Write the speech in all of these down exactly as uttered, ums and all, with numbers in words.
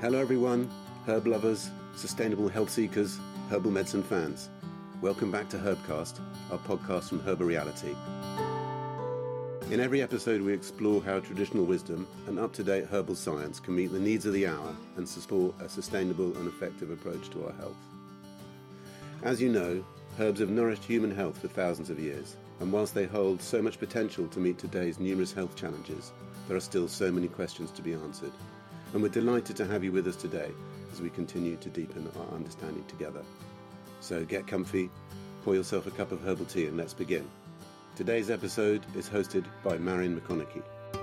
Hello everyone, herb lovers, sustainable health seekers, herbal medicine fans. Welcome back to Herbcast, our podcast from Herbareality. In every episode we explore how traditional wisdom and up-to-date herbal science can meet the needs of the hour and support a sustainable and effective approach to our health. As you know, herbs have nourished human health for thousands of years, and whilst they hold so much potential to meet today's numerous health challenges, there are still so many questions to be answered. And we're delighted to have you with us today as we continue to deepen our understanding together. So get comfy, pour yourself a cup of herbal tea and let's begin. Today's episode is hosted by Marion McConaughey.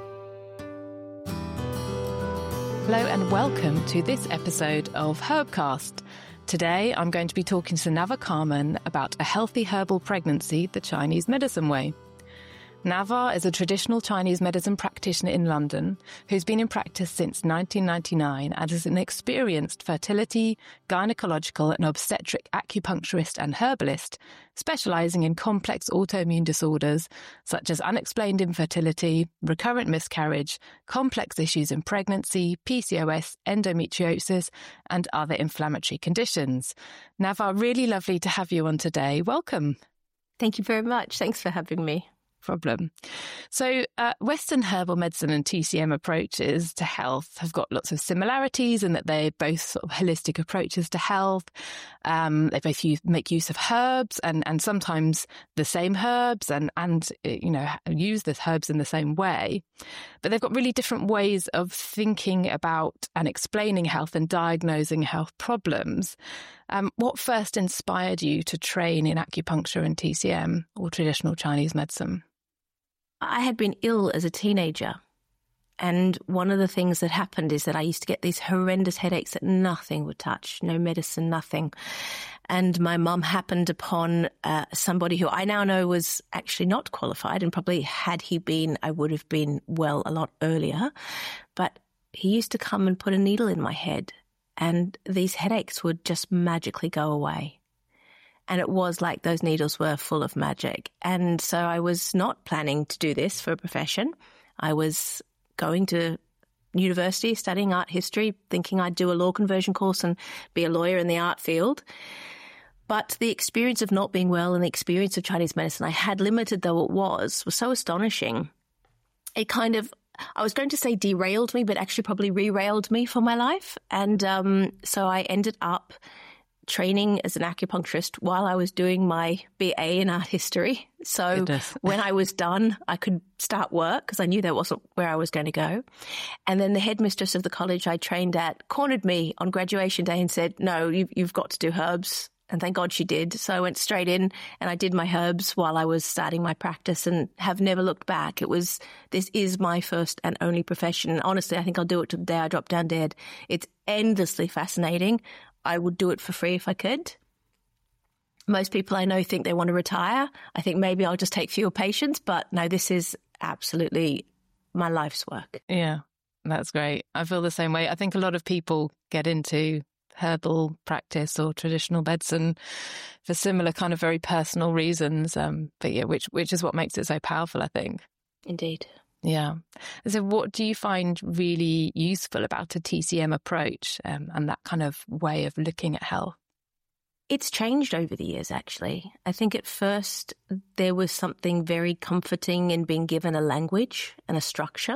Hello and welcome to this episode of Herbcast. Today I'm going to be talking to Nava Carmen about a healthy herbal pregnancy the Chinese medicine way. Nava is a traditional Chinese medicine practitioner in London who's been in practice since nineteen ninety-nine and is an experienced fertility, gynecological and obstetric acupuncturist and herbalist, specialising in complex autoimmune disorders such as unexplained infertility, recurrent miscarriage, complex issues in pregnancy, P C O S, endometriosis and other inflammatory conditions. Nava, really lovely to have you on today. Welcome. Thank you very much. Thanks for having me. Problem. So uh, Western herbal medicine and T C M approaches to health have got lots of similarities in that they're both sort of holistic approaches to health. Um, they both use, make use of herbs and, and sometimes the same herbs and, and, you know, use the herbs in the same way. But they've got really different ways of thinking about and explaining health and diagnosing health problems. Um, what first inspired you to train in acupuncture and T C M or traditional Chinese medicine? I had been ill as a teenager, and one of the things that happened is that I used to get these horrendous headaches that nothing would touch, no medicine, nothing. And my mum happened upon uh, somebody who I now know was actually not qualified, and probably had he been, I would have been well a lot earlier. But he used to come and put a needle in my head, and these headaches would just magically go away. And it was like those needles were full of magic. And so I was not planning to do this for a profession. I was going to university, studying art history, thinking I'd do a law conversion course and be a lawyer in the art field. But the experience of not being well and the experience of Chinese medicine I had, limited though it was, was so astonishing. It kind of, I was going to say derailed me, but actually probably re-railed me for my life. And um, so I ended up training as an acupuncturist while I was doing my B A in art history. So when I was done, I could start work because I knew that wasn't where I was going to go. And then the headmistress of the college I trained at cornered me on graduation day and said, no, you've, you've got to do herbs. And thank God she did. So I went straight in and I did my herbs while I was starting my practice and have never looked back. It was, this is my first and only profession. And honestly, I think I'll do it to the day I drop down dead. It's endlessly fascinating. I would do it for free if I could. Most people I know think they want to retire. I think maybe I'll just take fewer patients, but no, this is absolutely my life's work. Yeah, that's great. I feel the same way. I think a lot of people get into herbal practice or traditional medicine for similar kind of very personal reasons. Um, but yeah, which, which is what makes it so powerful, I think. Indeed. Yeah. So what do you find really useful about a T C M approach um, and that kind of way of looking at health? It's changed over the years, actually. I think at first there was something very comforting in being given a language and a structure.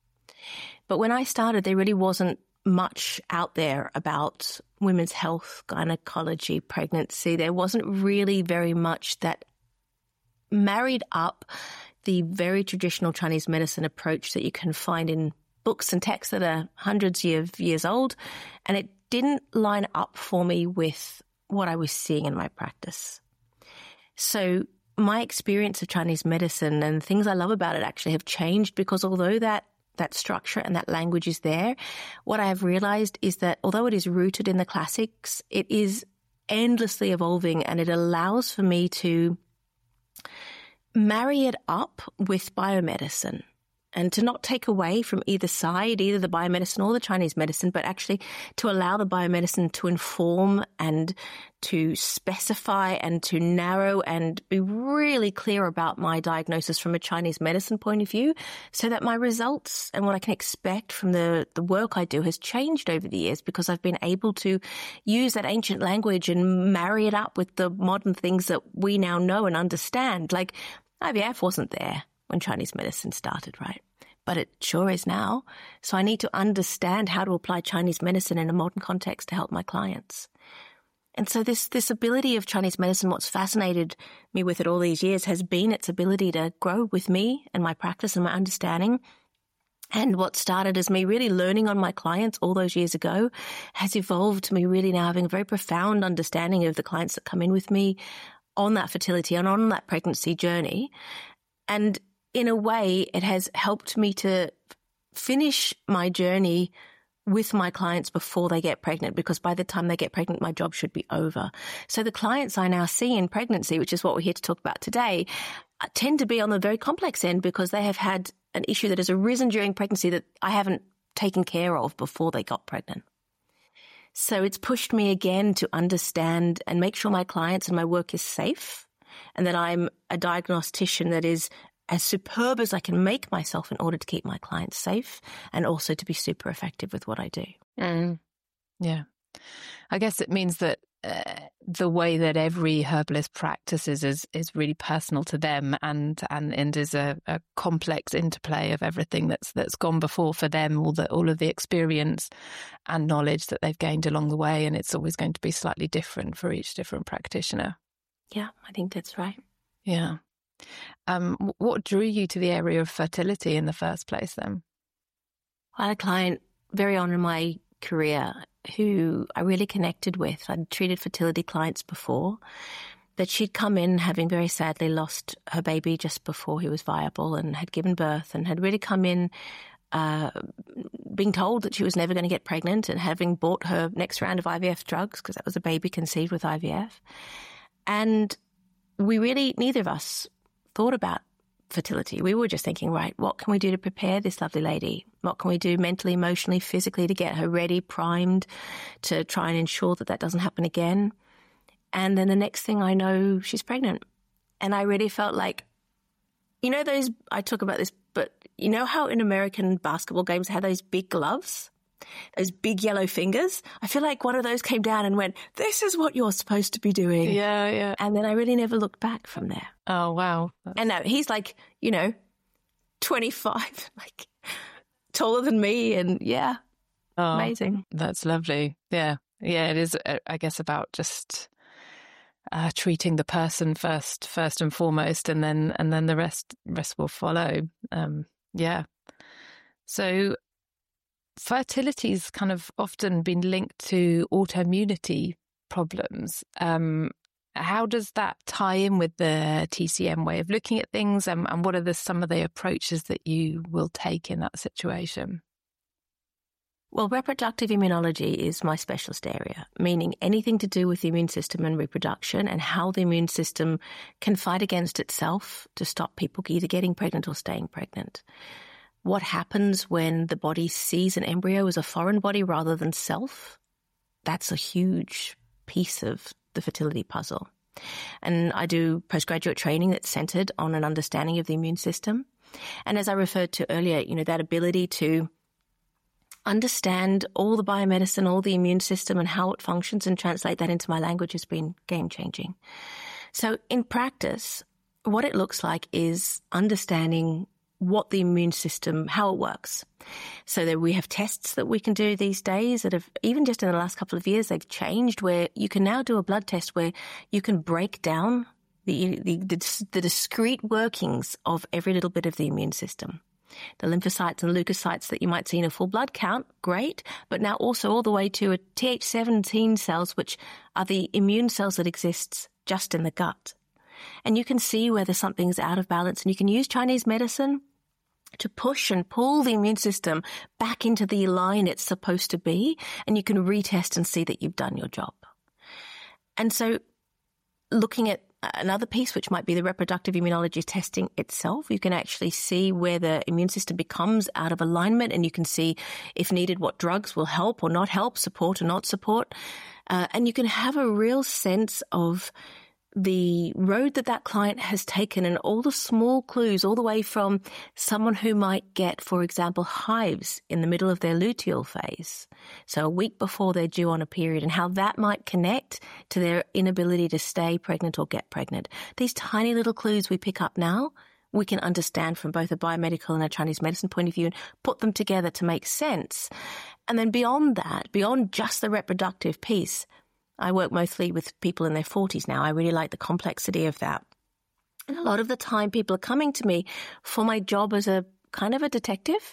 But when I started, there really wasn't much out there about women's health, gynecology, pregnancy. There wasn't really very much that married up the very traditional Chinese medicine approach that you can find in books and texts that are hundreds of years old. And it didn't line up for me with what I was seeing in my practice. So my experience of Chinese medicine and things I love about it actually have changed because although that that structure and that language is there, what I have realized is that although it is rooted in the classics, it is endlessly evolving and it allows for me to marry it up with biomedicine. and to not take away from either side, either the biomedicine or the Chinese medicine, but actually to allow the biomedicine to inform and to specify and to narrow and be really clear about my diagnosis from a Chinese medicine point of view, so that my results and what I can expect from the, the work I do has changed over the years, because I've been able to use that ancient language and marry it up with the modern things that we now know and understand. Like I V F wasn't there when Chinese medicine started, right? But it sure is now. So I need to understand how to apply Chinese medicine in a modern context to help my clients. And so this, this ability of Chinese medicine, what's fascinated me with it all these years has been its ability to grow with me and my practice and my understanding. And what started as me really learning on my clients all those years ago has evolved to me really now having a very profound understanding of the clients that come in with me on that fertility and on that pregnancy journey. And in a way, it has helped me to finish my journey with my clients before they get pregnant, because by the time they get pregnant, my job should be over. So the clients I now see in pregnancy, which is what we're here to talk about today, tend to be on the very complex end because they have had an issue that has arisen during pregnancy that I haven't taken care of before they got pregnant. So it's pushed me again to understand and make sure my clients and my work is safe, and that I'm a diagnostician that is as superb as I can make myself in order to keep my clients safe and also to be super effective with what I do. Mm. Yeah. I guess it means that uh, the way that every herbalist practices is is really personal to them, and and, and is a, a complex interplay of everything that's that's gone before for them, all the all of the experience and knowledge that they've gained along the way, and it's always going to be slightly different for each different practitioner. Yeah, I think that's right. Yeah. Um, what drew you to the area of fertility in the first place then? I had a client very on in my career who I really connected with. I'd treated fertility clients before, but she'd come in having very sadly lost her baby just before he was viable and had given birth, and had really come in uh, being told that she was never going to get pregnant, and having bought her next round of I V F drugs because that was a baby conceived with I V F. And we really, neither of us thought about fertility. We were just thinking, right, what can we do to prepare this lovely lady? What can we do mentally, emotionally, physically to get her ready, primed, to try and ensure that that doesn't happen again? And then the next thing I know, she's pregnant. And I really felt like, you know those, I talk about this, but you know how in American basketball games they have those big gloves? Those big yellow fingers? I feel like one of those came down and went, this is what you're supposed to be doing. Yeah, yeah. And then I really never looked back from there. Oh, wow. That's... And now he's like, you know, twenty-five, like taller than me. And yeah, oh, amazing. That's lovely. Yeah. Yeah, it is, I guess, about just uh, treating the person first, first and foremost, and then and then the rest rest will follow. Um, yeah. So fertility's kind of often been linked to autoimmunity problems. Um, how does that tie in with the T C M way of looking at things, and, and what are the, some of the approaches that you will take in that situation? Well, reproductive immunology is my specialist area, meaning anything to do with the immune system and reproduction, and how the immune system can fight against itself to stop people either getting pregnant or staying pregnant. What happens when the body sees an embryo as a foreign body rather than self? That's a huge piece of the fertility puzzle. And I do postgraduate training that's centered on an understanding of the immune system. And as I referred to earlier, you know, that ability to understand all the biomedicine, all the immune system and how it functions and translate that into my language has been game-changing. So in practice, what it looks like is understanding what the immune system, how it works. So that we have tests that we can do these days that have, even just in the last couple of years, they've changed, where you can now do a blood test where you can break down the, the, the, the discrete workings of every little bit of the immune system. The lymphocytes and leukocytes that you might see in a full blood count, great, but now also all the way to a T H seventeen cells, which are the immune cells that exist just in the gut. And you can see whether something's out of balance, and you can use Chinese medicine to push and pull the immune system back into the line it's supposed to be, and you can retest and see that you've done your job. And so looking at another piece, which might be the reproductive immunology testing itself. You can actually see where the immune system becomes out of alignment, and you can see, if needed, what drugs will help or not help, support or not support. Uh, and you can have a real sense of the road that that client has taken and all the small clues, all the way from someone who might get, for example, hives in the middle of their luteal phase, so a week before they're due on a period, and how that might connect to their inability to stay pregnant or get pregnant. These tiny little clues we pick up now, we can understand from both a biomedical and a Chinese medicine point of view and put them together to make sense. And then beyond that, beyond just the reproductive piece, I work mostly with people in their forties now. I really like the complexity of that. And a lot of the time people are coming to me for my job as a kind of a detective.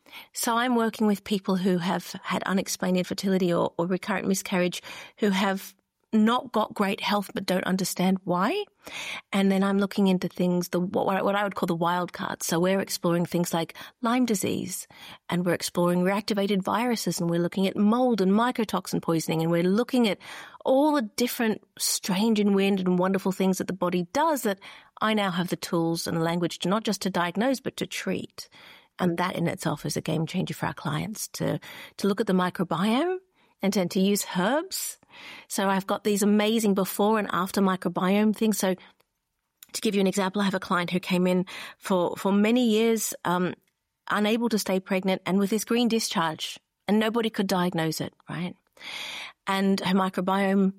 So I'm working with people who have had unexplained infertility or, or recurrent miscarriage, who have not got great health but don't understand why. And then I'm looking into things, the what, what I would call the wild cards. So we're exploring things like Lyme disease, and we're exploring reactivated viruses, and we're looking at mold and mycotoxin poisoning, and we're looking at all the different strange and weird and wonderful things that the body does that I now have the tools and the language to not just to diagnose but to treat. And that in itself is a game changer for our clients, to to look at the microbiome and then to use herbs. So I've got these amazing before and after microbiome things. So to give you an example, I have a client who came in for, for many years, um, unable to stay pregnant and with this green discharge, and nobody could diagnose it, right? And her microbiome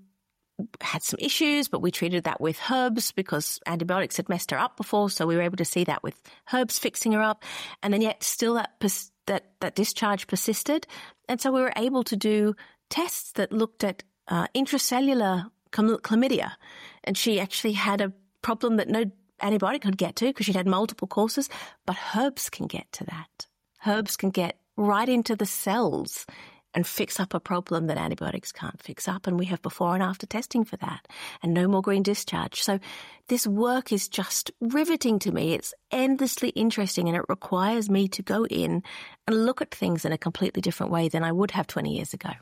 had some issues, but we treated that with herbs because antibiotics had messed her up before. So we were able to see that with herbs fixing her up. And then yet still that, pers- that, that discharge persisted. And so we were able to do tests that looked at uh, intracellular chlam- chlamydia. And she actually had a problem that no antibiotic could get to because she'd had multiple courses, but herbs can get to that. Herbs can get right into the cells and fix up a problem that antibiotics can't fix up. And we have before and after testing for that, and no more green discharge. So this work is just riveting to me. It's endlessly interesting, and it requires me to go in and look at things in a completely different way than I would have twenty years ago.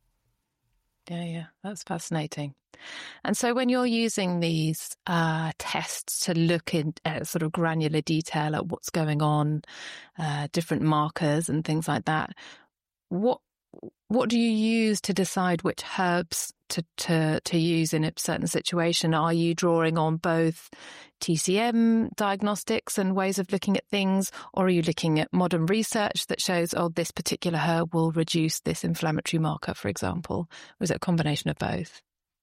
Yeah, yeah, that's fascinating. And so when you're using these uh, tests to look in uh, sort of granular detail at what's going on, uh, different markers and things like that, what What do you use to decide which herbs to, to, to use in a certain situation? Are you drawing on both T C M diagnostics and ways of looking at things, or are you looking at modern research that shows, oh, this particular herb will reduce this inflammatory marker, for example? Or is it a combination of both?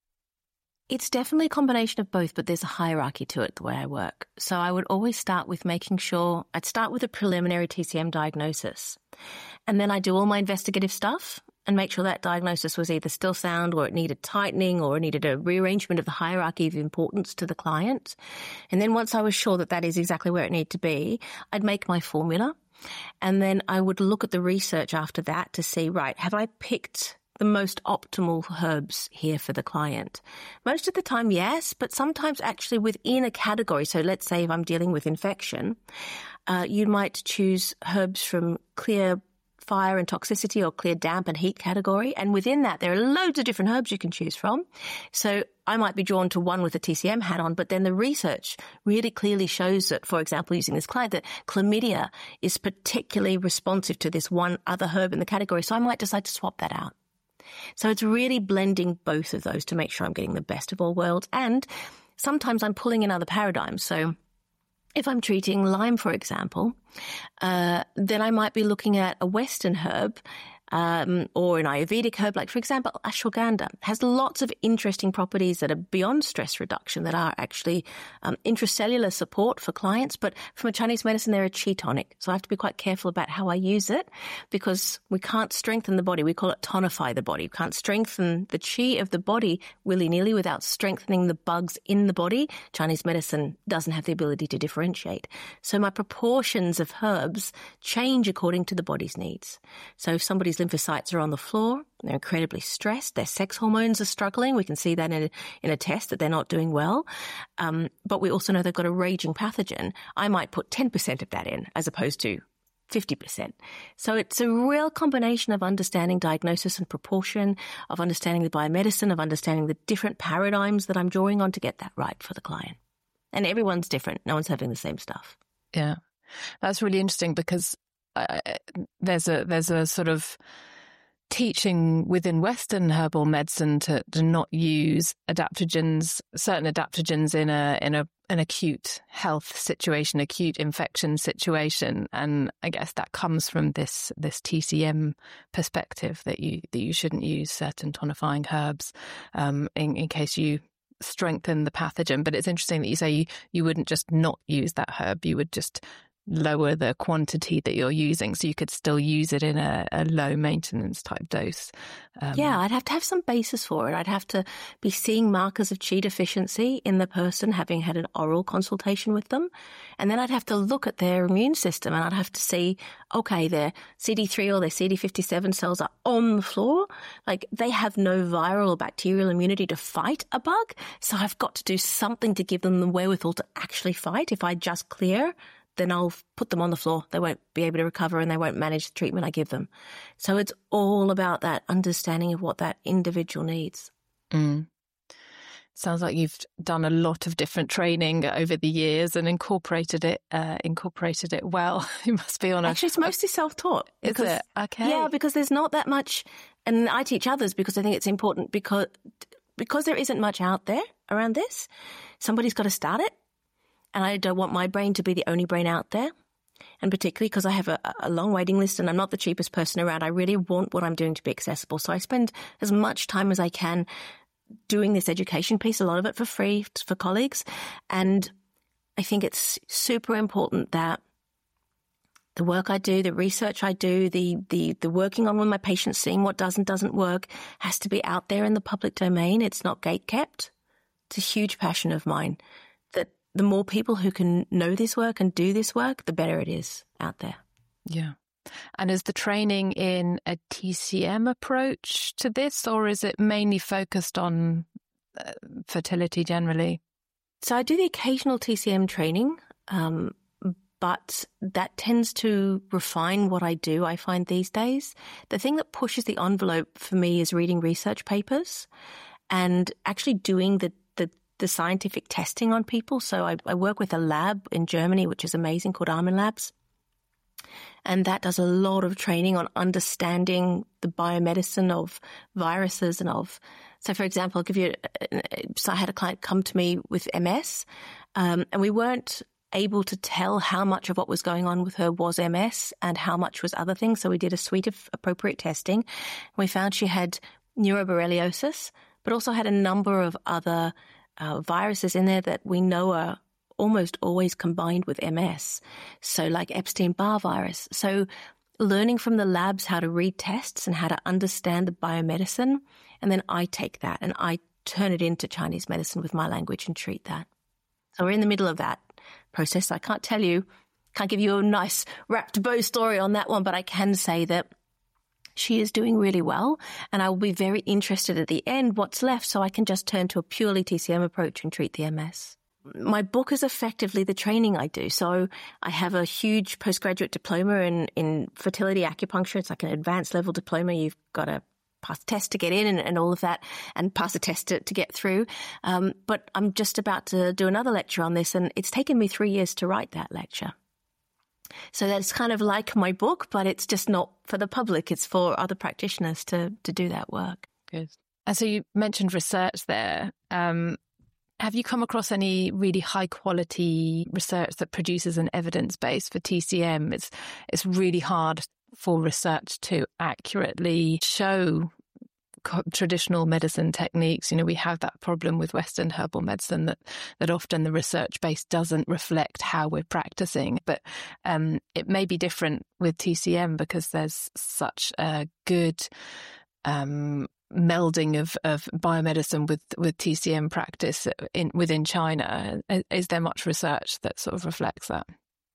It's definitely a combination of both, but there's a hierarchy to it the way I work. So I would always start with making sure, I'd start with a preliminary T C M diagnosis. And then I do all my investigative stuff and make sure that diagnosis was either still sound, or it needed tightening, or it needed a rearrangement of the hierarchy of importance to the client. And then once I was sure that that is exactly where it needed to be, I'd make my formula. And then I would look at the research after that to see, right, have I picked the most optimal herbs here for the client? Most of the time, yes, but sometimes actually within a category. So let's say if I'm dealing with infection, uh, you might choose herbs from clear fire and toxicity or clear damp and heat category. And within that, there are loads of different herbs you can choose from. So I might be drawn to one with a T C M hat on, but then the research really clearly shows that, for example, using this client, that chlamydia is particularly responsive to this one other herb in the category. So I might decide to swap that out. So it's really blending both of those to make sure I'm getting the best of all worlds. And sometimes I'm pulling in other paradigms. So if I'm treating Lyme, for example, uh, then I might be looking at a Western herb um, or an Ayurvedic herb, like, for example, ashwagandha has lots of interesting properties that are beyond stress reduction, that are actually um, intracellular support for clients. But from a Chinese medicine, they're a qi tonic. So I have to be quite careful about how I use it, because we can't strengthen the body. We call it tonify the body. We can't strengthen the qi of the body willy-nilly without strengthening the bugs in the body. Chinese medicine doesn't have the ability to differentiate. So my proportions of herbs change according to the body's needs. So if somebody's lymphocytes are on the floor, they're incredibly stressed, their sex hormones are struggling, we can see that in a, in a test that they're not doing well, um, but we also know they've got a raging pathogen, I might put ten percent of that in as opposed to fifty percent. So it's a real combination of understanding diagnosis and proportion, of understanding the biomedicine, of understanding the different paradigms that I'm drawing on to get that right for the client. And everyone's different. No one's having the same stuff. Yeah, that's really interesting because uh, there's a there's a sort of teaching within Western herbal medicine to, to not use adaptogens, certain adaptogens in a in a an acute health situation, acute infection situation, and I guess that comes from this this T C M perspective that you that you shouldn't use certain tonifying herbs um, in in case you strengthen the pathogen. But it's interesting that you say you, you wouldn't just not use that herb, you would just lower the quantity that you're using so you could still use it in a, a low maintenance type dose. Um, yeah, I'd have to have some basis for it. I'd have to be seeing markers of Qi deficiency in the person, having had an oral consultation with them. And then I'd have to look at their immune system and I'd have to see, okay, their C D three or their C D fifty-seven cells are on the floor. Like they have no viral or bacterial immunity to fight a bug. So I've got to do something to give them the wherewithal to actually fight. If I just clear, then I'll put them on the floor. They won't be able to recover and they won't manage the treatment I give them. So it's all about that understanding of what that individual needs. Mm. Sounds like you've done a lot of different training over the years and incorporated it, uh, incorporated it well. You must be on a... Actually, it's mostly self-taught. Is because, it? Okay. Yeah, because there's not that much, and I teach others because I think it's important because, because there isn't much out there around this. Somebody's got to start it. And I don't want my brain to be the only brain out there. And particularly because I have a, a long waiting list and I'm not the cheapest person around, I really want what I'm doing to be accessible. So I spend as much time as I can doing this education piece, a lot of it for free for colleagues. And I think it's super important that the work I do, the research I do, the, the, the working on with my patients, seeing what does and doesn't work has to be out there in the public domain. It's not gatekept. It's a huge passion of mine. The more people who can know this work and do this work, the better it is out there. Yeah. And is the training in a T C M approach to this, or is it mainly focused on uh, fertility generally? So I do the occasional T C M training, um, but that tends to refine what I do, I find these days. The thing that pushes the envelope for me is reading research papers and actually doing the the scientific testing on people. So I, I work with a lab in Germany, which is amazing, called Armin Labs. And that does a lot of training on understanding the biomedicine of viruses and of, so for example, I'll give you, so I had a client come to me with M S, um, and we weren't able to tell how much of what was going on with her was M S and how much was other things. So we did a suite of appropriate testing. We found she had neuroborreliosis, but also had a number of other Uh, viruses in there that we know are almost always combined with M S, so like Epstein-Barr virus. So learning from the labs how to read tests and how to understand the biomedicine, and then I take that and I turn it into Chinese medicine with my language and treat that. So we're in the middle of that process. I can't tell you, can't give you a nice wrapped bow story on that one, but I can say that she is doing really well, and I will be very interested at the end what's left so I can just turn to a purely T C M approach and treat the M S. My book is effectively the training I do. So I have a huge postgraduate diploma in, in fertility acupuncture. It's like an advanced level diploma. You've got to pass a test to get in and, and all of that, and pass a test to, to get through. Um, but I'm just about to do another lecture on this, and it's taken me three years to write that lecture. So that's kind of like my book, but it's just not for the public. It's for other practitioners to, to do that work. Good. And so you mentioned research there. Um, have you come across any really high quality research that produces an evidence base for T C M? It's, it's really hard for research to accurately show traditional medicine techniques. You know, we have that problem with Western herbal medicine that that often the research base doesn't reflect how we're practicing. But um, it may be different with T C M because there's such a good um, melding of, of biomedicine with, with T C M practice in within China. Is there much research that sort of reflects that?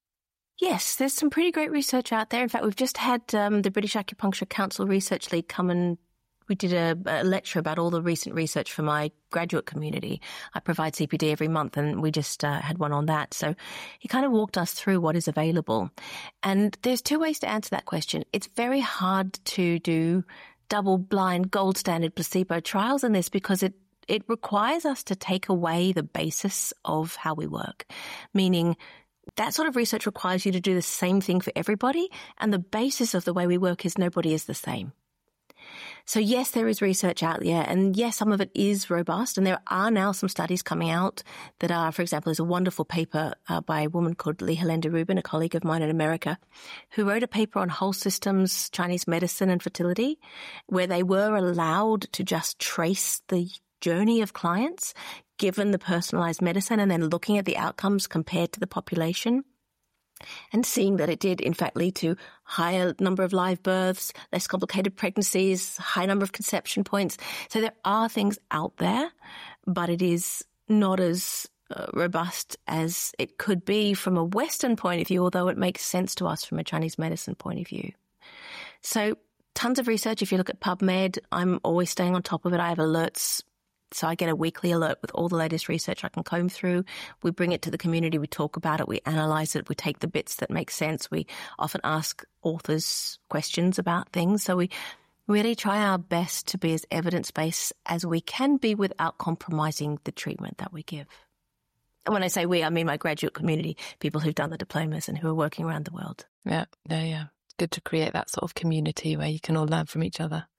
Yes, there's some pretty great research out there. In fact, we've just had um, the British Acupuncture Council research lead come and we did a, a lecture about all the recent research for my graduate community. I provide C P D every month, and we just uh, had one on that. So he kind of walked us through what is available. And there's two ways to answer that question. It's very hard to do double-blind, gold standard placebo trials in this because it it requires us to take away the basis of how we work, meaning that sort of research requires you to do the same thing for everybody, and the basis of the way we work is nobody is the same. So yes, there is research out there, and yes, some of it is robust, and there are now some studies coming out that are, for example, there's a wonderful paper uh, by a woman called Lee Helenda Rubin, a colleague of mine in America, who wrote a paper on whole systems, Chinese medicine and fertility, where they were allowed to just trace the journey of clients, given the personalized medicine, and then looking at the outcomes compared to the population, and seeing that it did, in fact, lead to higher number of live births, less complicated pregnancies, high number of conception points. So there are things out there, but it is not as uh, robust as it could be from a Western point of view, although it makes sense to us from a Chinese medicine point of view. So tons of research. If you look at PubMed, I'm always staying on top of it. I have alerts. So I get a weekly alert with all the latest research I can comb through. We bring it to the community. We talk about it. We analyze it. We take the bits that make sense. We often ask authors questions about things. So we really try our best to be as evidence-based as we can be without compromising the treatment that we give. And when I say we, I mean my graduate community, people who've done the diplomas and who are working around the world. Yeah, yeah, yeah. It's good to create that sort of community where you can all learn from each other.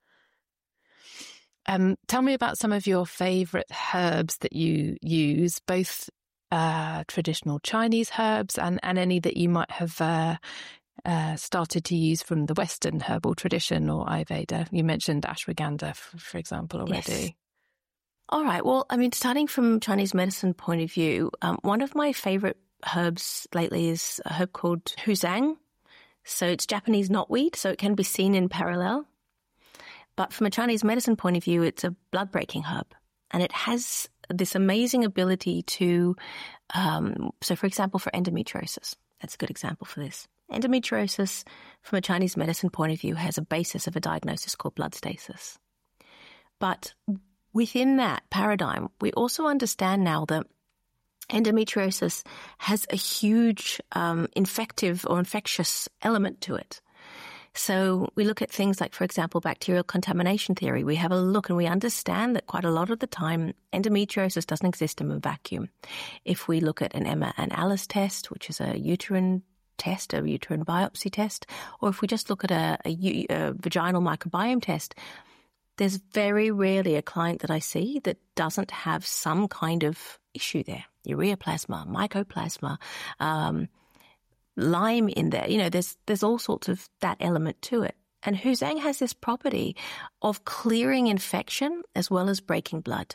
Um, tell me about some of your favourite herbs that you use, both uh, traditional Chinese herbs and, and any that you might have uh, uh, started to use from the Western herbal tradition or Ayurveda. You mentioned ashwagandha, for, for example, already. Yes. All right. Well, I mean, starting from Chinese medicine point of view, um, one of my favourite herbs lately is a herb called huzang. So it's Japanese knotweed, so it can be seen in parallel. But from a Chinese medicine point of view, it's a blood-breaking herb. And it has this amazing ability to, um, so for example, for endometriosis, that's a good example for this. Endometriosis, from a Chinese medicine point of view, has a basis of a diagnosis called blood stasis. But within that paradigm, we also understand now that endometriosis has a huge um, infective or infectious element to it. So we look at things like, for example, bacterial contamination theory. We have a look and we understand that quite a lot of the time, endometriosis doesn't exist in a vacuum. If we look at an Emma and Alice test, which is a uterine test, a uterine biopsy test, or if we just look at a, a, a vaginal microbiome test, there's very rarely a client that I see that doesn't have some kind of issue there. Ureaplasma, mycoplasma, um, Lyme in there. You know, there's there's all sorts of that element to it. And huzang has this property of clearing infection as well as breaking blood.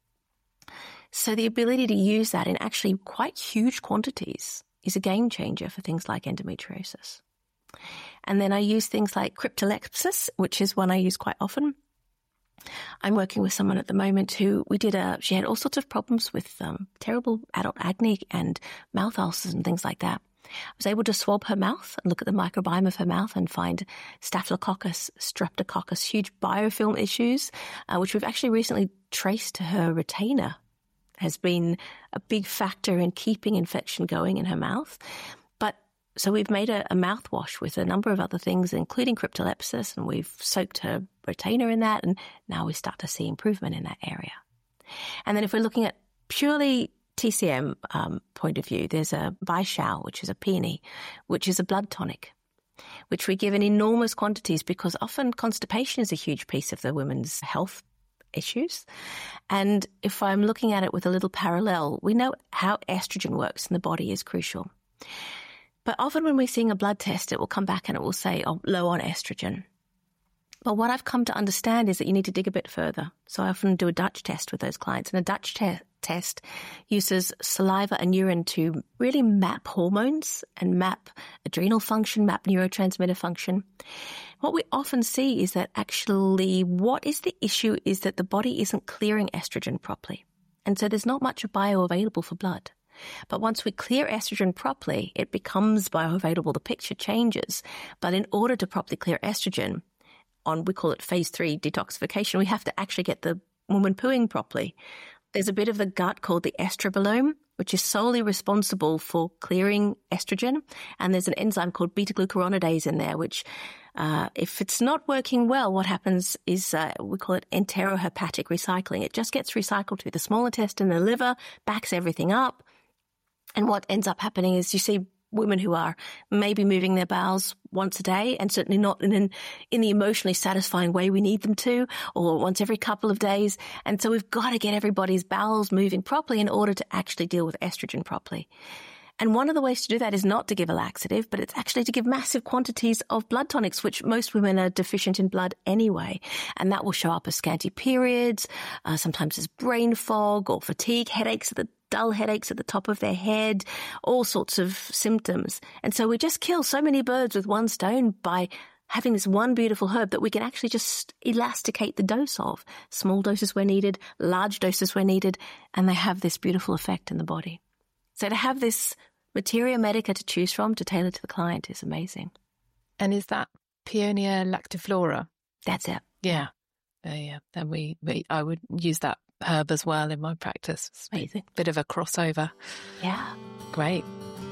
So the ability to use that in actually quite huge quantities is a game changer for things like endometriosis. And then I use things like cryptolepsis, which is one I use quite often. I'm working with someone at the moment who we did a, she had all sorts of problems with um, terrible adult acne and mouth ulcers and things like that. I was able to swab her mouth and look at the microbiome of her mouth and find Staphylococcus, Streptococcus, huge biofilm issues, uh, which we've actually recently traced to her retainer, has been a big factor in keeping infection going in her mouth. But so we've made a, a mouthwash with a number of other things, including cryptolepsis, and we've soaked her retainer in that, and now we start to see improvement in that area. And then if we're looking at purely T C M um, point of view, there's a Baishao, which is a peony, which is a blood tonic, which we give in enormous quantities because often constipation is a huge piece of the women's health issues. And if I'm looking at it with a little parallel, we know how estrogen works in the body is crucial. But often when we're seeing a blood test, it will come back and it will say, oh, low on estrogen. But what I've come to understand is that you need to dig a bit further. So I often do a Dutch test with those clients, and a Dutch te- test uses saliva and urine to really map hormones and map adrenal function, map neurotransmitter function. What we often see is that actually what is the issue is that the body isn't clearing estrogen properly. And so there's not much bioavailable for blood. But once we clear estrogen properly, it becomes bioavailable. The picture changes. But in order to properly clear estrogen, on, we call it phase three detoxification. We have to actually get the woman pooing properly. There's a bit of the gut called the estrobolome, which is solely responsible for clearing estrogen. And there's an enzyme called beta-glucuronidase in there, which uh, if it's not working well, what happens is uh, we call it enterohepatic recycling. It just gets recycled through the small intestine, the liver, backs everything up. And what ends up happening is you see women who are maybe moving their bowels once a day, and certainly not in an, in the emotionally satisfying way we need them to, or once every couple of days. And so we've got to get everybody's bowels moving properly in order to actually deal with estrogen properly. And one of the ways to do that is not to give a laxative, but it's actually to give massive quantities of blood tonics, which most women are deficient in blood anyway. And that will show up as scanty periods, uh, sometimes as brain fog or fatigue, headaches at the dull headaches at the top of their head, all sorts of symptoms. And so we just kill so many birds with one stone by having this one beautiful herb that we can actually just elasticate the dose of. Small doses where needed, large doses where needed, and they have this beautiful effect in the body. So to have this materia medica to choose from to tailor to the client is amazing. And is that Paeonia lactiflora? That's it. Yeah. Uh, yeah. Then we, we, I would use that herb as well in my practice. It's amazing. A bit of a crossover. Yeah. Great.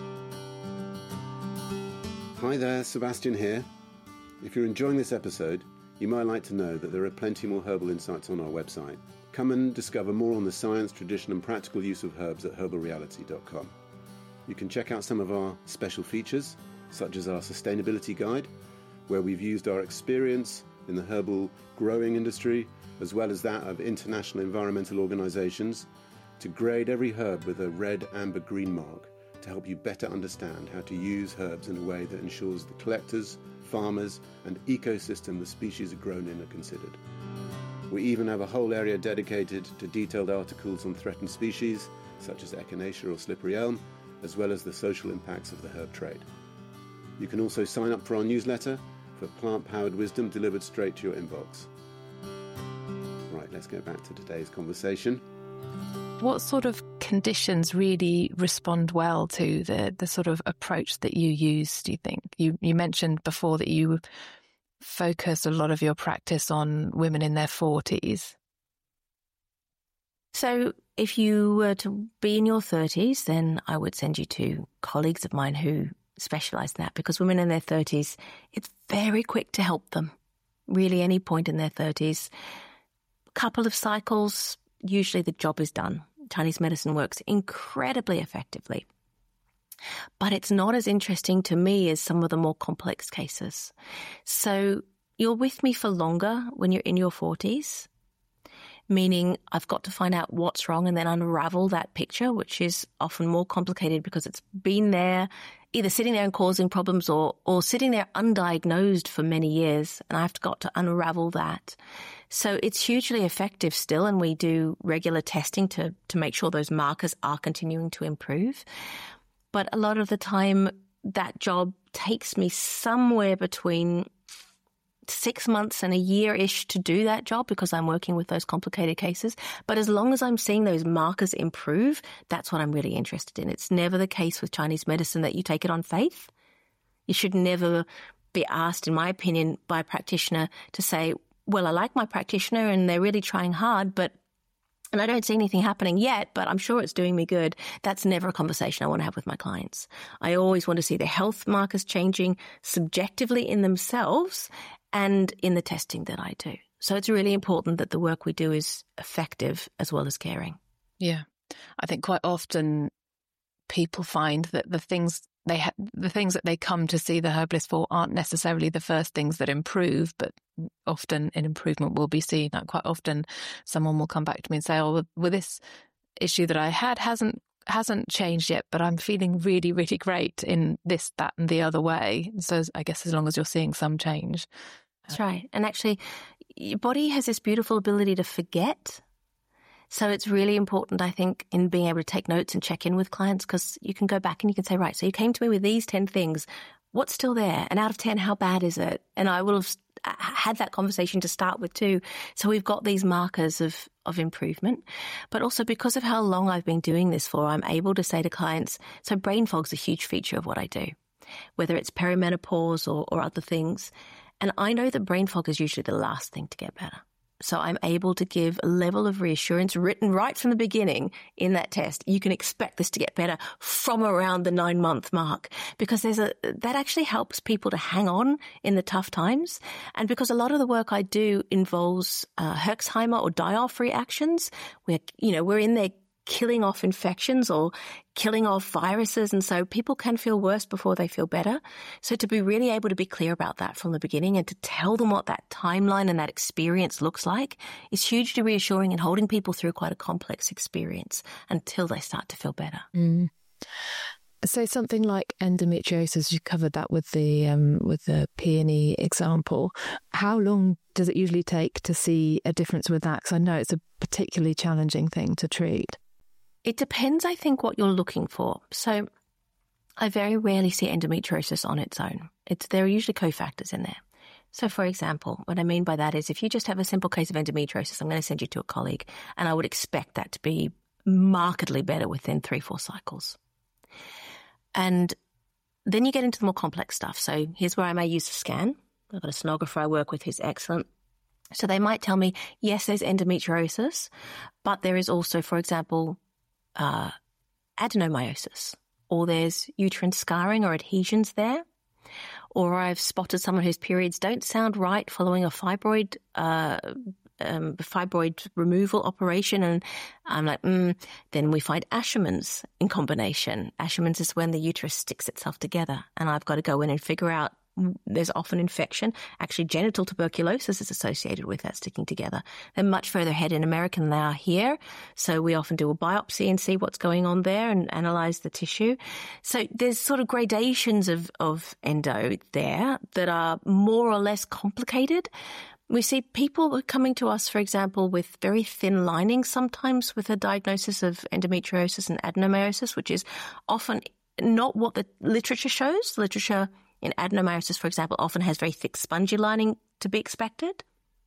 Hi there, Sebastian here. If you're enjoying this episode, you might like to know that there are plenty more herbal insights on our website. Come and discover more on the science, tradition and practical use of herbs at herbal reality dot com. You can check out some of our special features, such as our sustainability guide, where we've used our experience in the herbal growing industry, as well as that of international environmental organisations, to grade every herb with a red, amber, green mark to help you better understand how to use herbs in a way that ensures the collectors, farmers and ecosystem the species are grown in are considered. We even have a whole area dedicated to detailed articles on threatened species, such as echinacea or slippery elm, as well as the social impacts of the herb trade. You can also sign up for our newsletter for plant-powered wisdom delivered straight to your inbox. Right, let's get back to today's conversation. What sort of conditions really respond well to the, the sort of approach that you use, do you think? You, you mentioned before that you focus a lot of your practice on women in their forties. So if you were to be in your thirties, then I would send you to colleagues of mine who specialise in that, because women in their thirties, it's very quick to help them. Really, any point in their thirties. A couple of cycles, usually the job is done. Chinese medicine works incredibly effectively. But it's not as interesting to me as some of the more complex cases. So you're with me for longer when you're in your forties, meaning I've got to find out what's wrong and then unravel that picture, which is often more complicated because it's been there, either sitting there and causing problems or, or sitting there undiagnosed for many years, and I've got to unravel that. So it's hugely effective still, and we do regular testing to, to make sure those markers are continuing to improve. But a lot of the time, that job takes me somewhere between six months and a year-ish to do that job because I'm working with those complicated cases. But as long as I'm seeing those markers improve, that's what I'm really interested in. It's never the case with Chinese medicine that you take it on faith. You should never be asked, in my opinion, by a practitioner to say, well, I like my practitioner and they're really trying hard, but and I don't see anything happening yet, but I'm sure it's doing me good. That's never a conversation I want to have with my clients. I always want to see the health markers changing subjectively in themselves and in the testing that I do. So it's really important that the work we do is effective as well as caring. Yeah. I think quite often people find that the things they ha- the things that they come to see the herbalist for aren't necessarily the first things that improve, but often an improvement will be seen. Like quite often someone will come back to me and say, oh, well, this issue that I had hasn't hasn't changed yet, but I'm feeling really, really great in this, that and the other way. So I guess as long as you're seeing some change. That's right. And actually, your body has this beautiful ability to forget. So it's really important, I think, in being able to take notes and check in with clients, because you can go back and you can say, right, so you came to me with these ten things. What's still there? And out of ten, how bad is it? And I will have had that conversation to start with too. So we've got these markers of, of improvement. But also because of how long I've been doing this for, I'm able to say to clients, so brain fog's a huge feature of what I do, whether it's perimenopause or, or other things. And I know that brain fog is usually the last thing to get better. So I'm able to give a level of reassurance written right from the beginning in that test. You can expect this to get better from around the nine month mark, because there's a, that actually helps people to hang on in the tough times. And because a lot of the work I do involves uh, Herxheimer or die-off reactions, we're, you know, we're in there killing off infections or killing off viruses. And so people can feel worse before they feel better. So to be really able to be clear about that from the beginning and to tell them what that timeline and that experience looks like is hugely reassuring and holding people through quite a complex experience until they start to feel better. Mm. So something like endometriosis, you covered that with the um, with the peony example. How long does it usually take to see a difference with that? Because I know it's a particularly challenging thing to treat. It depends, I think, what you're looking for. So I very rarely see endometriosis on its own. It's, there are usually cofactors in there. So, for example, what I mean by that is if you just have a simple case of endometriosis, I'm going to send you to a colleague, and I would expect that to be markedly better within three, four cycles. And then you get into the more complex stuff. So here's where I may use a scan. I've got a sonographer I work with who's excellent. So they might tell me, yes, there's endometriosis, but there is also, for example, uh, adenomyosis, or there's uterine scarring or adhesions there, or I've spotted someone whose periods don't sound right following a fibroid uh, um, fibroid removal operation, and I'm like, mm. Then we find Asherman's in combination. Asherman's is when the uterus sticks itself together, and I've got to go in and figure out. There's often infection. Actually, genital tuberculosis is associated with that sticking together. They're much further ahead in America than they are here. So we often do a biopsy and see what's going on there and analyze the tissue. So there's sort of gradations of, of endo there that are more or less complicated. We see people coming to us, for example, with very thin linings, sometimes with a diagnosis of endometriosis and adenomyosis, which is often not what the literature shows. The literature in adenomyosis, for example, often has very thick spongy lining to be expected.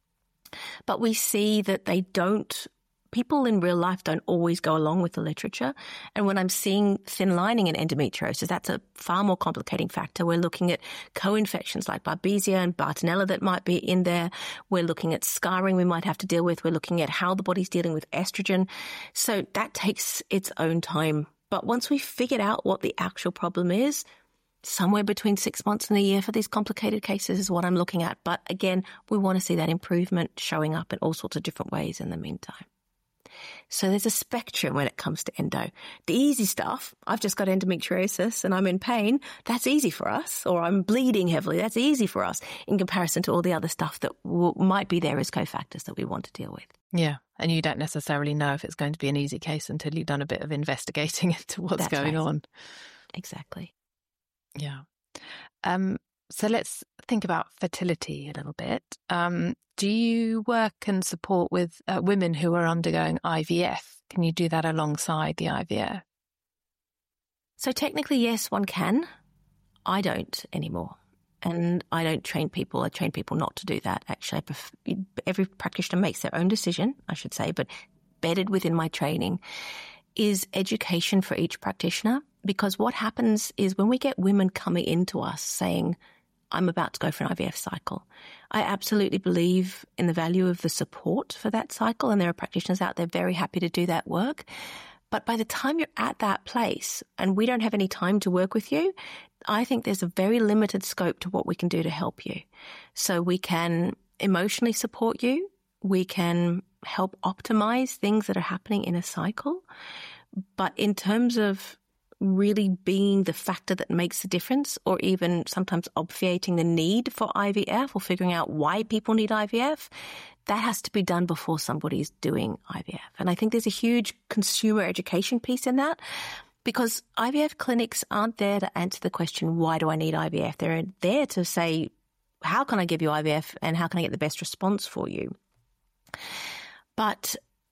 But we see that they don't, people in real life don't always go along with the literature. And when I'm seeing thin lining in endometriosis, that's a far more complicating factor. We're looking at co-infections like Babesia and Bartonella that might be in there. We're looking at scarring we might have to deal with. We're looking at how the body's dealing with estrogen. So that takes its own time. But once we've figured out what the actual problem is, somewhere between six months and a year for these complicated cases is what I'm looking at. But again, we want to see that improvement showing up in all sorts of different ways in the meantime. So there's a spectrum when it comes to endo. The easy stuff, I've just got endometriosis and I'm in pain, that's easy for us. Or I'm bleeding heavily, that's easy for us in comparison to all the other stuff that w- might be there as cofactors that we want to deal with. Yeah, and you don't necessarily know if it's going to be an easy case until you've done a bit of investigating into what's that's going right. on. Exactly. Yeah. Um, so let's think about fertility a little bit. Um, do you work and support with uh, women who are undergoing I V F? Can you do that alongside the I V F? So technically, yes, one can. I don't anymore. And I don't train people. I train people not to do that, actually. I prefer, every practitioner makes their own decision, I should say, but embedded within my training is education for each practitioner. Because what happens is when we get women coming into us saying, I'm about to go for an I V F cycle, I absolutely believe in the value of the support for that cycle. And there are practitioners out there very happy to do that work. But by the time you're at that place and we don't have any time to work with you, I think there's a very limited scope to what we can do to help you. So we can emotionally support you. We can help optimize things that are happening in a cycle. But in terms of really being the factor that makes the difference, or even sometimes obviating the need for I V F or figuring out why people need I V F, that has to be done before somebody's doing I V F. And I think there's a huge consumer education piece in that, because I V F clinics aren't there to answer the question, why do I need I V F? They're there to say, how can I give you I V F and how can I get the best response for you? But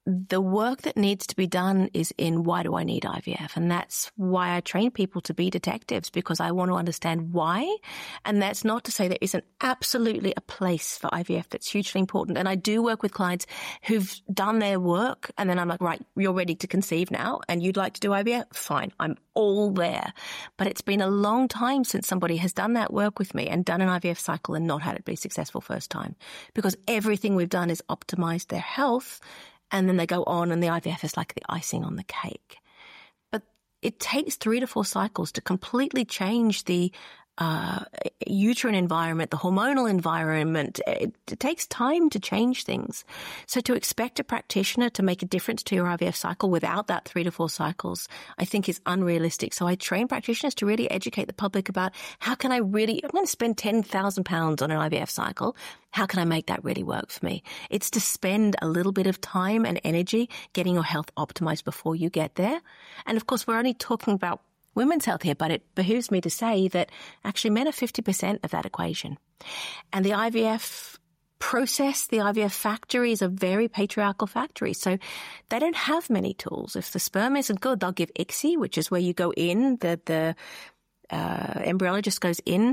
the work that needs to be done is in why do I need I V F? And that's why I train people to be detectives, because I want to understand why. And that's not to say there isn't absolutely a place for I V F that's hugely important. And I do work with clients who've done their work and then I'm like, right, you're ready to conceive now and you'd like to do I V F? Fine, I'm all there. But it's been a long time since somebody has done that work with me and done an I V F cycle and not had it be successful first time, because everything we've done is optimized their health. And then they go on and the I V F is like the icing on the cake. But it takes three to four cycles to completely change the uh, uterine environment, the hormonal environment. It, it takes time to change things. So to expect a practitioner to make a difference to your I V F cycle without that three to four cycles, I think is unrealistic. So I train practitioners to really educate the public about how can I really, I'm going to spend ten thousand pounds on an I V F cycle. How can I make that really work for me? It's to spend a little bit of time and energy getting your health optimized before you get there. And of course, we're only talking about women's health here, but it behooves me to say that actually men are fifty percent of that equation. And the I V F process, the I V F factory is a very patriarchal factory. So they don't have many tools. If the sperm isn't good, they'll give I C S I, which is where you go in, the, the uh, embryologist goes in,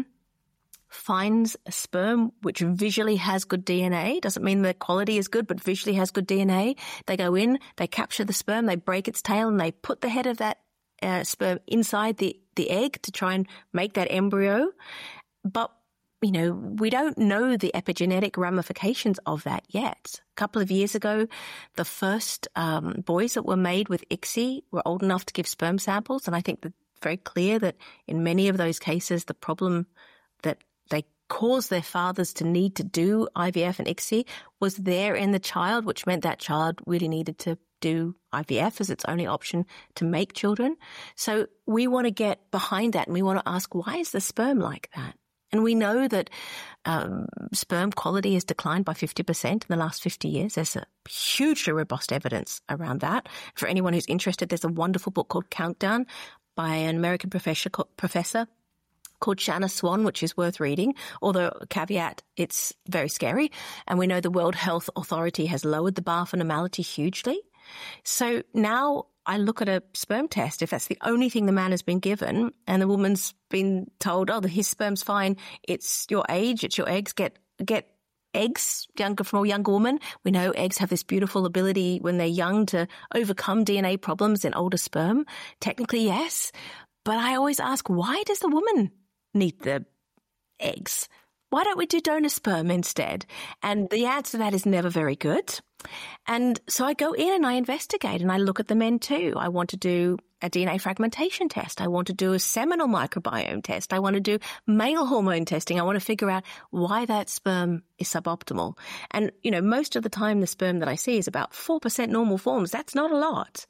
finds a sperm which visually has good D N A. Doesn't mean the quality is good, but visually has good D N A. They go in, they capture the sperm, they break its tail, and they put the head of that uh, sperm inside the, the egg to try and make that embryo. But, you know, we don't know the epigenetic ramifications of that yet. A couple of years ago, the first um, boys that were made with I C S I were old enough to give sperm samples, and I think that very clear that in many of those cases, the problem that they caused their fathers to need to do I V F and I C S I was there in the child, which meant that child really needed to do I V F as its only option to make children. So we want to get behind that and we want to ask, why is the sperm like that? And we know that um, sperm quality has declined by fifty percent in the last fifty years. There's a hugely robust evidence around that. For anyone who's interested, there's a wonderful book called Countdown by an American professor, professor called Shanna Swan, which is worth reading, although caveat, it's very scary. And we know the World Health Authority has lowered the bar for normality hugely. So now I look at a sperm test, if that's the only thing the man has been given, and the woman's been told, oh, his sperm's fine, it's your age, it's your eggs, get get eggs younger from a younger woman. We know eggs have this beautiful ability when they're young to overcome D N A problems in older sperm. Technically, yes. But I always ask, why does the woman need the eggs? Why don't we do donor sperm instead? And the answer to that is never very good. And so I go in and I investigate and I look at the men too. I want to do a D N A fragmentation test. I want to do a seminal microbiome test. I want to do male hormone testing. I want to figure out why that sperm is suboptimal. And, you know, most of the time the sperm that I see is about four percent normal forms. That's not a lot.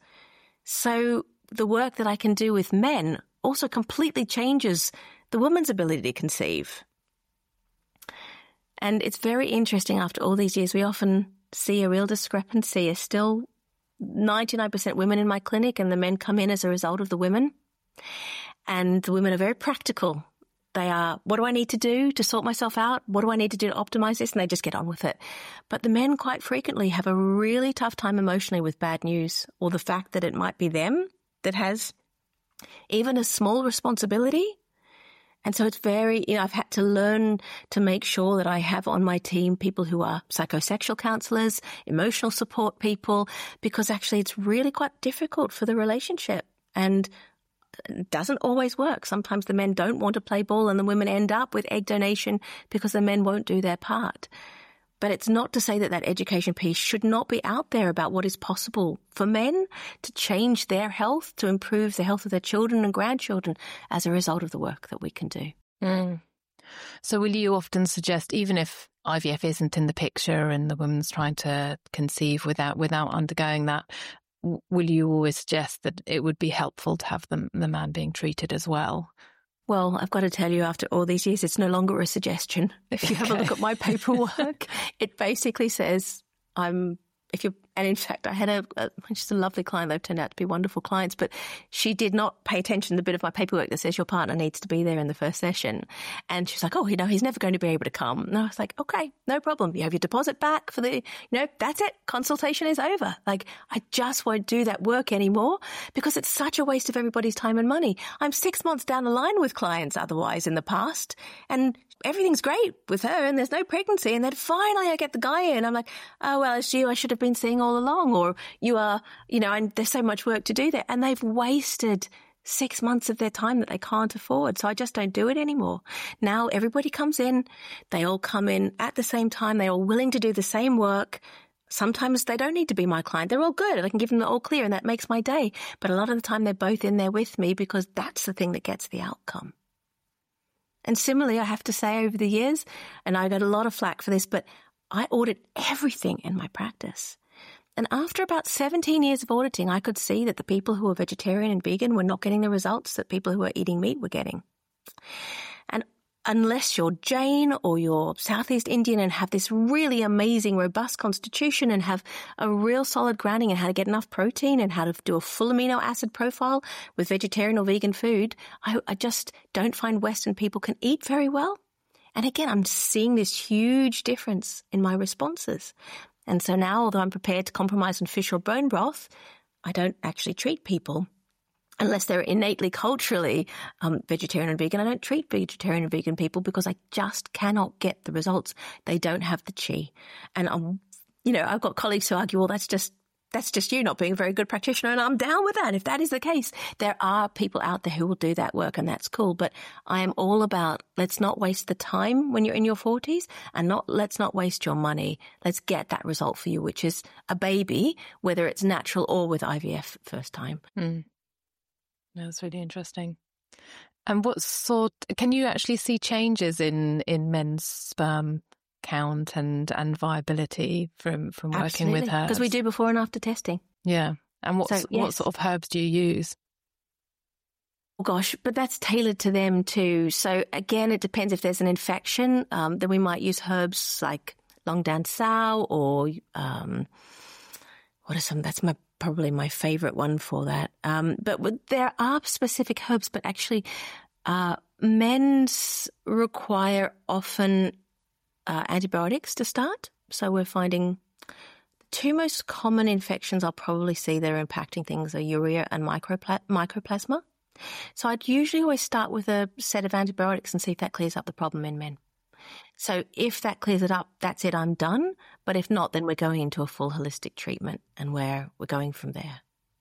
So the work that I can do with men also completely changes the woman's ability to conceive. And it's very interesting after all these years, we often see a real discrepancy. There's still ninety-nine percent women in my clinic and the men come in as a result of the women. And the women are very practical. They are, what do I need to do to sort myself out? What do I need to do to optimize this? And they just get on with it. But the men quite frequently have a really tough time emotionally with bad news or the fact that it might be them that has even a small responsibility. And so it's very, you know, I've had to learn to make sure that I have on my team people who are psychosexual counselors, emotional support people, because actually it's really quite difficult for the relationship and it doesn't always work. Sometimes the men don't want to play ball and the women end up with egg donation because the men won't do their part. But it's not to say that that education piece should not be out there about what is possible for men to change their health, to improve the health of their children and grandchildren as a result of the work that we can do. Mm. So will you often suggest, even if I V F isn't in the picture and the woman's trying to conceive without without undergoing that, will you always suggest that it would be helpful to have the, the man being treated as well? Well, I've got to tell you, after all these years, it's no longer a suggestion. If you have okay. a look at my paperwork, it basically says, I'm, if you're And in fact, I had a, a she's a lovely client. They've turned out to be wonderful clients, but she did not pay attention to the bit of my paperwork that says your partner needs to be there in the first session. And she's like, oh, you know, he's never going to be able to come. And I was like, okay, no problem. You have your deposit back for the, you know, that's it. Consultation is over. Like, I just won't do that work anymore because it's such a waste of everybody's time and money. I'm six months down the line with clients otherwise in the past, and everything's great with her and there's no pregnancy, and then finally I get the guy in. I'm like, oh, well, it's you I should have been seeing all along, or you are, you know, and there's so much work to do there. And they've wasted six months of their time that they can't afford. So I just don't do it anymore. Now everybody comes in, they all come in at the same time, they're all willing to do the same work. Sometimes they don't need to be my client. They're all good. I can give them the all clear and that makes my day. But a lot of the time they're both in there with me because that's the thing that gets the outcome. And similarly, I have to say over the years, and I got a lot of flack for this, but I audit everything in my practice. And after about seventeen years of auditing, I could see that the people who were vegetarian and vegan were not getting the results that people who were eating meat were getting. And unless you're Jain or you're Southeast Indian and have this really amazing, robust constitution and have a real solid grounding in how to get enough protein and how to do a full amino acid profile with vegetarian or vegan food, I, I just don't find Western people can eat very well. And again, I'm seeing this huge difference in my responses. And so now, although I'm prepared to compromise on fish or bone broth, I don't actually treat people unless they're innately culturally um, vegetarian and vegan. I don't treat vegetarian and vegan people because I just cannot get the results. They don't have the chi. And, um, you know, I've got colleagues who argue, well, that's just that's just you not being a very good practitioner, and I'm down with that. If that is the case, there are people out there who will do that work, and that's cool. But I am all about let's not waste the time when you're in your forties, and not let's not waste your money. Let's get that result for you, which is a baby, whether it's natural or with I V F first time. Mm. That's really interesting. And what sort, can you actually see changes in, in men's sperm count and, and viability from, from working Absolutely. with herbs? Because we do before and after testing. Yeah. And what, So, yes. what sort of herbs do you use? Oh gosh, but that's tailored to them too. So again, it depends if there's an infection, um, then we might use herbs like Long Dan Sao or, um, what are some, that's my probably my favorite one for that. Um, but there are specific herbs, but actually uh, men's require often uh, antibiotics to start. So we're finding the two most common infections I'll probably see that are impacting things are urea and micropla- mycoplasma. So I'd usually always start with a set of antibiotics and see if that clears up the problem in men. So if that clears it up, that's it, I'm done. But if not, then we're going into a full holistic treatment and where we're going from there.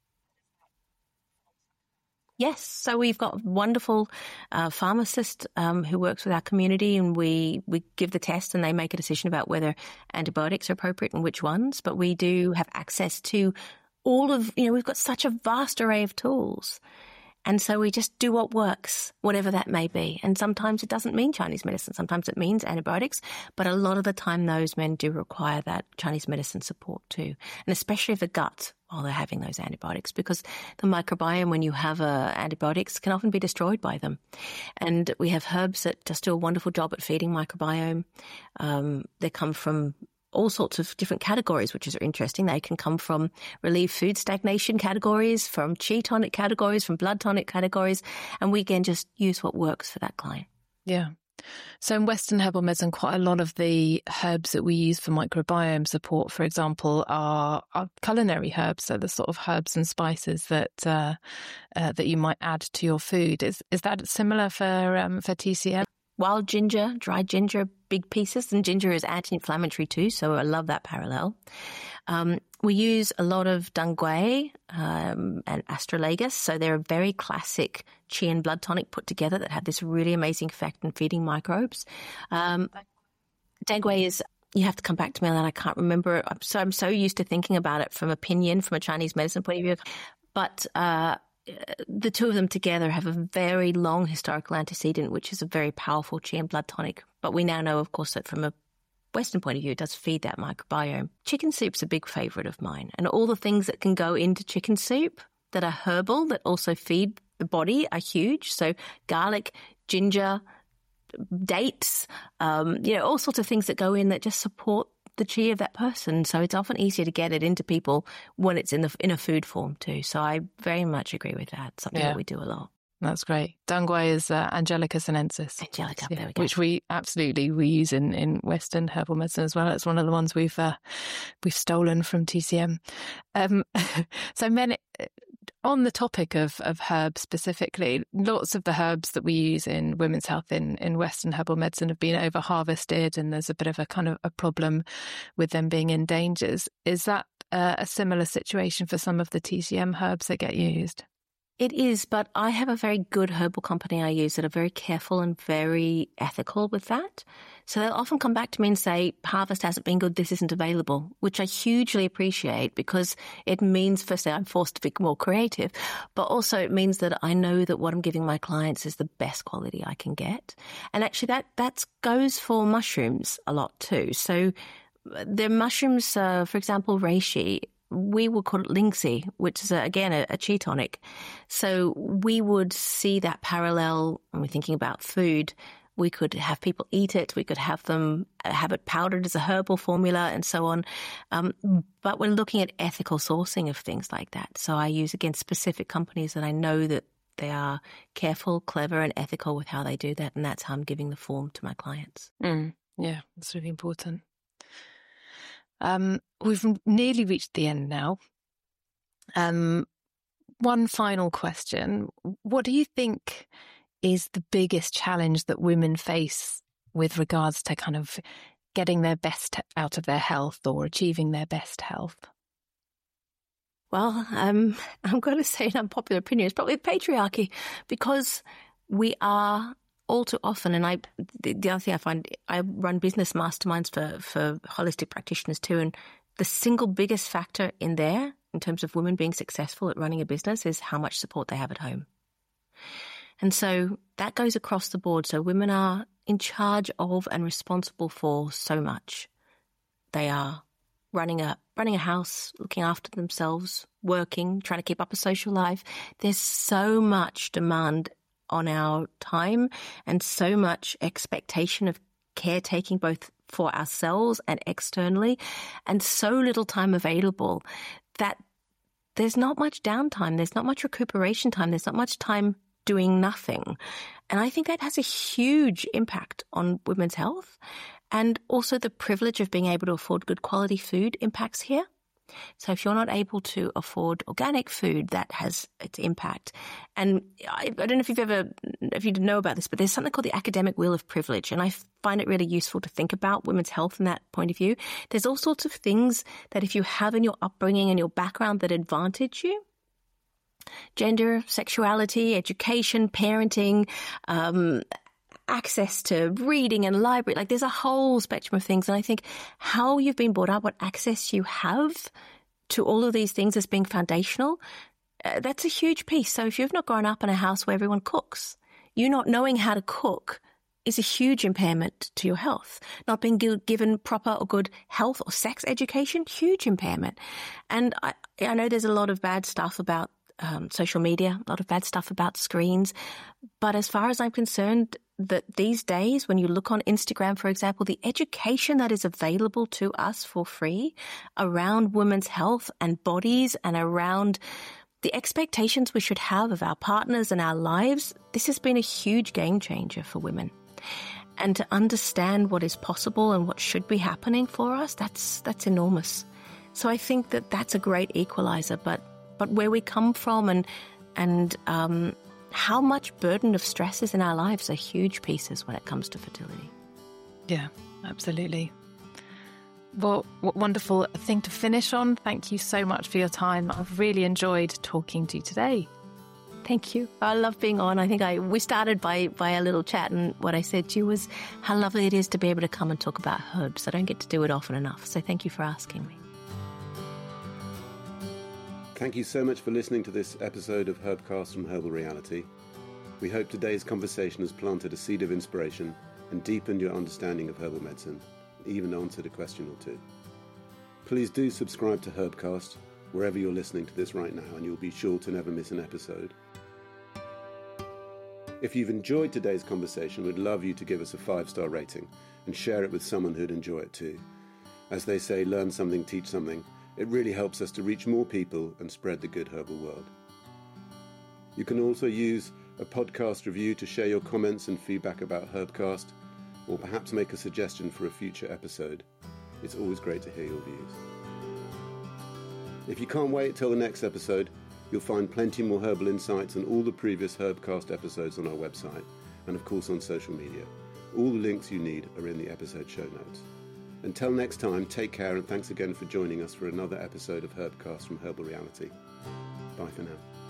Yes, so we've got a wonderful uh, pharmacist um, who works with our community, and we, we give the test and they make a decision about whether antibiotics are appropriate and which ones. But we do have access to all of, you know, we've got such a vast array of tools. And so we just do what works, whatever that may be. And sometimes it doesn't mean Chinese medicine. Sometimes it means antibiotics. But a lot of the time, those men do require that Chinese medicine support too. And especially the gut while they're having those antibiotics, because the microbiome, when you have uh, antibiotics, can often be destroyed by them. And we have herbs that just do a wonderful job at feeding microbiome. Um, they come from all sorts of different categories, which is interesting. They can come from relieve food stagnation categories, from chi tonic categories, from blood tonic categories, and we can just use what works for that client. Yeah. So in Western herbal medicine, quite a lot of the herbs that we use for microbiome support, for example, are, are culinary herbs. So the sort of herbs and spices that uh, uh, that you might add to your food. Is is that similar for um, for T C M? Wild ginger, dried ginger, big pieces, and ginger is anti-inflammatory too, so I love that parallel. Um, we use a lot of dungui um, and astragalus, so they're a very classic qi and blood tonic put together that have this really amazing effect in feeding microbes. Um, dungui is, you have to come back to me on that, I can't remember. I'm so, I'm so used to thinking about it from a pinyin, from a Chinese medicine point of view, but uh, the two of them together have a very long historical antecedent, which is a very powerful qi and blood tonic. But we now know, of course, that from a Western point of view, it does feed that microbiome. Chicken soup's a big favourite of mine. And all the things that can go into chicken soup that are herbal, that also feed the body, are huge. So garlic, ginger, dates, um, you know, all sorts of things that go in that just support the chi of that person. So it's often easier to get it into people when it's in the in a food form too. So I very much agree with that. Something yeah. that we do a lot. That's great. Deng Gui is uh, Angelica sinensis. Angelica, yeah, there we go. Which we absolutely we use in, in Western herbal medicine as well. It's one of the ones we've uh, we've stolen from T C M. Um, so, men, on the topic of of herbs specifically, lots of the herbs that we use in women's health in, in Western herbal medicine have been over harvested, and there's a bit of a kind of a problem with them being endangered. Is that uh, a similar situation for some of the T C M herbs that get used? It is, but I have a very good herbal company I use that are very careful and very ethical with that. So they'll often come back to me and say, harvest hasn't been good, this isn't available, which I hugely appreciate because it means, firstly, I'm forced to be more creative, but also it means that I know that what I'm giving my clients is the best quality I can get. And actually that, that goes for mushrooms a lot too. So the mushrooms, uh, for example, reishi, we would call it Lingxi, which is, a, again, a, a chi tonic. So we would see that parallel when we're thinking about food. We could have people eat it. We could have them have it powdered as a herbal formula and so on. Um, but we're looking at ethical sourcing of things like that. So I use, again, specific companies that I know that they are careful, clever and ethical with how they do that. And that's how I'm giving the form to my clients. Mm, yeah, that's really important. Um, we've nearly reached the end now. Um, one final question. What do you think is the biggest challenge that women face with regards to kind of getting their best out of their health or achieving their best health? Well, um, I'm going to say an unpopular opinion. It's probably patriarchy, because we are all too often, and I, the, the other thing I find, I run business masterminds for, for holistic practitioners too, and the single biggest factor in there, in terms of women being successful at running a business, is how much support they have at home. And so that goes across the board. So women are in charge of and responsible for so much. They are running a running a house, looking after themselves, working, trying to keep up a social life. There's so much demand on our time and so much expectation of caretaking, both for ourselves and externally, and so little time available that there's not much downtime, there's not much recuperation time, there's not much time doing nothing. And I think that has a huge impact on women's health. And also the privilege of being able to afford good quality food impacts here. So if you're not able to afford organic food, that has its impact. And I, I don't know if you've ever, if you know about this, but there's something called the academic wheel of privilege. And I find it really useful to think about women's health from that point of view. There's all sorts of things that if you have in your upbringing and your background that advantage you. Gender, sexuality, education, parenting, um, access to reading and library. Like there's a whole spectrum of things. And I think how you've been brought up, what access you have to all of these things as being foundational, uh, that's a huge piece. So if you've not grown up in a house where everyone cooks, you not knowing how to cook is a huge impairment to your health. Not being given proper or good health or sex education, huge impairment. And I, I know there's a lot of bad stuff about Um, social media, a lot of bad stuff about screens. But as far as I'm concerned, that these days, when you look on Instagram, for example, the education that is available to us for free around women's health and bodies and around the expectations we should have of our partners and our lives, this has been a huge game changer for women. And to understand what is possible and what should be happening for us, that's that's enormous. So I think that that's a great equalizer, but But where we come from and and um, how much burden of stress is in our lives are huge pieces when it comes to fertility. Yeah, absolutely. Well, what wonderful thing to finish on. Thank you so much for your time. I've really enjoyed talking to you today. Thank you. I love being on. I think I we started by, by a little chat, and what I said to you was how lovely it is to be able to come and talk about herbs. I don't get to do it often enough, so thank you for asking me. Thank you so much for listening to this episode of Herbcast from Herbal Reality. We hope today's conversation has planted a seed of inspiration and deepened your understanding of herbal medicine, and even answered a question or two. Please do subscribe to Herbcast wherever you're listening to this right now, and you'll be sure to never miss an episode. If you've enjoyed today's conversation, we'd love you to give us a five-star rating and share it with someone who'd enjoy it too. As they say, learn something, teach something. It really helps us to reach more people and spread the good herbal world. You can also use a podcast review to share your comments and feedback about Herbcast, or perhaps make a suggestion for a future episode. It's always great to hear your views. If you can't wait till the next episode, you'll find plenty more herbal insights and all the previous Herbcast episodes on our website, and of course on social media. All the links you need are in the episode show notes. Until next time, take care, and thanks again for joining us for another episode of Herbcast from Herbal Reality. Bye for now.